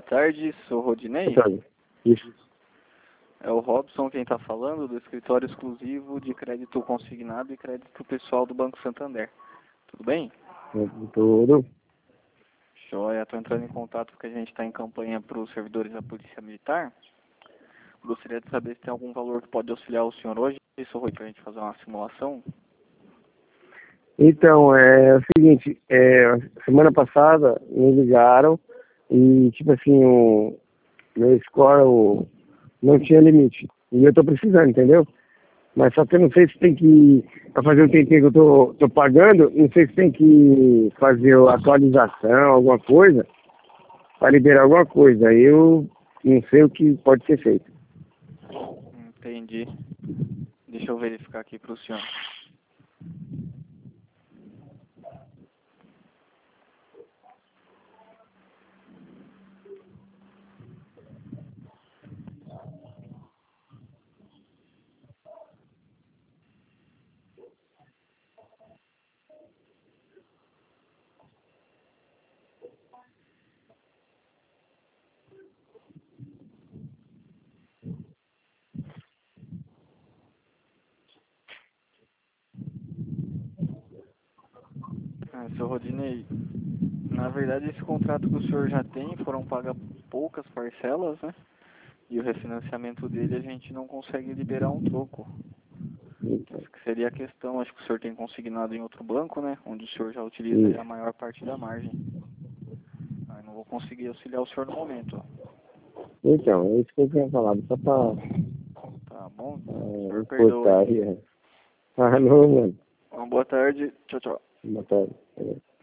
tarde, sou Rodinei. Boa tarde. Isso. É o Robson quem está falando, do escritório exclusivo de crédito consignado e crédito pessoal do Banco Santander. Tudo bem? Tudo. Joia, estou entrando em contato porque a gente está em campanha para os servidores da Polícia Militar. Gostaria de saber se tem algum valor que pode auxiliar o senhor hoje, sou Rui, para a gente fazer uma simulação. Então, é o seguinte, semana passada me ligaram e, tipo assim, o meu score não tinha limite. E eu tô precisando, entendeu? Mas só que eu não sei se tem que, para fazer um tempinho que eu tô pagando, não sei se tem que fazer a atualização, alguma coisa, para liberar alguma coisa. Eu não sei o que pode ser feito. Entendi. Deixa eu verificar aqui para o senhor. Seu Rodinei, na verdade esse contrato que o senhor já tem, foram pagas poucas parcelas, né? E o refinanciamento dele a gente não consegue liberar um troco. Essa que seria a questão, acho que o senhor tem consignado em outro banco, né? Onde o senhor já utiliza aí a maior parte da margem. Aí não vou conseguir auxiliar o senhor no momento, ó. Então, é isso que eu tinha falado, só para Tá bom? O senhor cortar perdoe. aí. Ah, não, mano. Uma boa tarde. Tchau, tchau. Boa tarde.